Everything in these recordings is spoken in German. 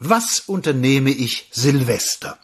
Was unternehme ich Silvester?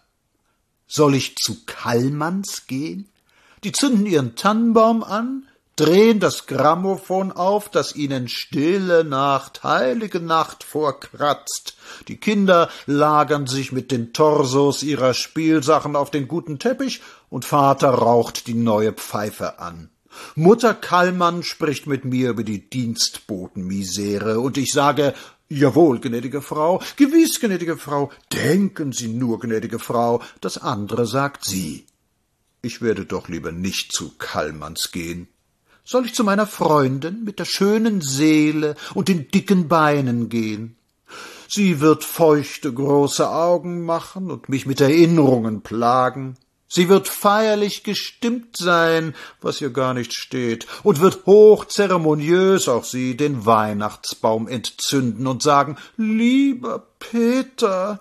Soll ich zu Kallmanns gehen? Die zünden ihren Tannenbaum an, drehen das Grammophon auf, das ihnen Stille Nacht, heilige Nacht vorkratzt. Die Kinder lagern sich mit den Torsos ihrer Spielsachen auf den guten Teppich und Vater raucht die neue Pfeife an. Mutter Kallmann spricht mit mir über die Dienstbotenmisere und ich sage, »Jawohl, gnädige Frau, gewiss, gnädige Frau, denken Sie nur, gnädige Frau.« Das andere sagt sie. Ich werde doch lieber nicht zu Kallmanns gehen. Soll ich zu meiner Freundin mit der schönen Seele und den dicken Beinen gehen? Sie wird feuchte, große Augen machen und mich mit Erinnerungen plagen. Sie wird feierlich gestimmt sein, was ihr gar nicht steht, und wird hochzeremoniös auch sie den Weihnachtsbaum entzünden und sagen, »Lieber Peter«.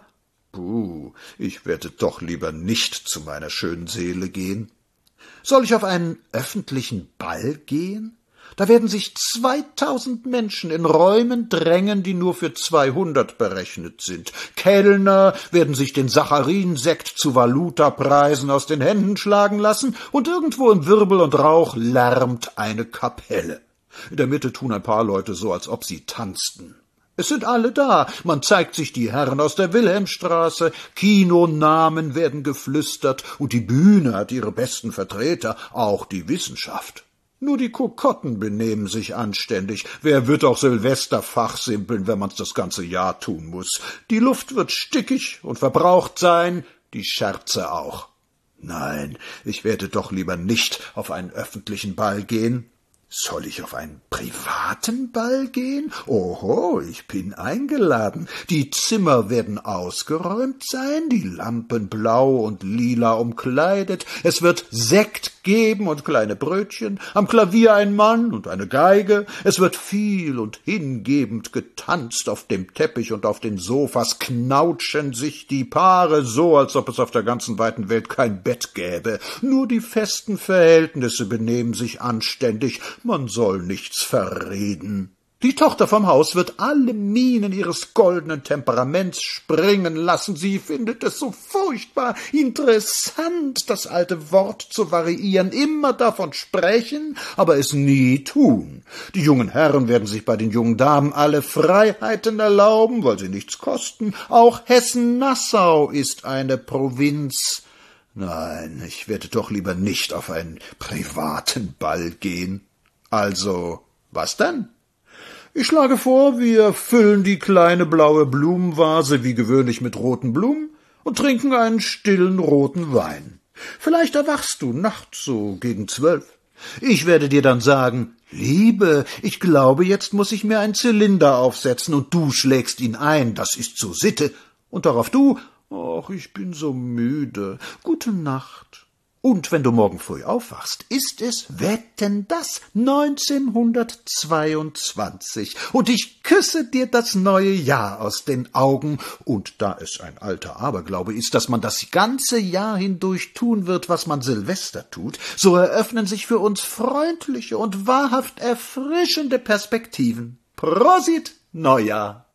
Puh, ich werde doch lieber nicht zu meiner schönen Seele gehen. Soll ich auf einen öffentlichen Ball gehen? Da werden sich 2000 Menschen in Räumen drängen, die nur für 200 berechnet sind. Kellner werden sich den Saccharinsekt zu Valutapreisen aus den Händen schlagen lassen, und irgendwo im Wirbel und Rauch lärmt eine Kapelle. In der Mitte tun ein paar Leute so, als ob sie tanzten. Es sind alle da, man zeigt sich die Herren aus der Wilhelmstraße, Kinonamen werden geflüstert, und die Bühne hat ihre besten Vertreter, auch die Wissenschaft. Nur die Kokotten benehmen sich anständig. Wer wird auch Silvester fachsimpeln, wenn man's das ganze Jahr tun muß? Die Luft wird stickig und verbraucht sein, die Scherze auch. Nein, ich werde doch lieber nicht auf einen öffentlichen Ball gehen. Soll ich auf einen privaten Ball gehen? Oho, ich bin eingeladen. Die Zimmer werden ausgeräumt sein, die Lampen blau und lila umkleidet. Es wird Sekt geben und kleine Brötchen, am Klavier ein Mann und eine Geige. Es wird viel und hingebend getanzt auf dem Teppich und auf den Sofas, knautschen sich die Paare so, als ob es auf der ganzen weiten Welt kein Bett gäbe. Nur die festen Verhältnisse benehmen sich anständig. Man soll nichts verreden. Die Tochter vom Haus wird alle Minen ihres goldenen Temperaments springen lassen. Sie findet es so furchtbar interessant, das alte Wort zu variieren, immer davon sprechen, aber es nie tun. Die jungen Herren werden sich bei den jungen Damen alle Freiheiten erlauben, weil sie nichts kosten. Auch Hessen-Nassau ist eine Provinz. Nein, ich werde doch lieber nicht auf einen privaten Ball gehen. Also, was denn? Ich schlage vor, wir füllen die kleine blaue Blumenvase wie gewöhnlich mit roten Blumen und trinken einen stillen roten Wein. Vielleicht erwachst du nachts so gegen 12. Ich werde dir dann sagen, Liebe, ich glaube, jetzt muß ich mir einen Zylinder aufsetzen und du schlägst ihn ein, das ist so Sitte. Und darauf du, ach, ich bin so müde, gute Nacht. Und wenn du morgen früh aufwachst, ist es, wetten das, 1922, und ich küsse dir das neue Jahr aus den Augen, und da es ein alter Aberglaube ist, dass man das ganze Jahr hindurch tun wird, was man Silvester tut, so eröffnen sich für uns freundliche und wahrhaft erfrischende Perspektiven. Prosit, Neujahr!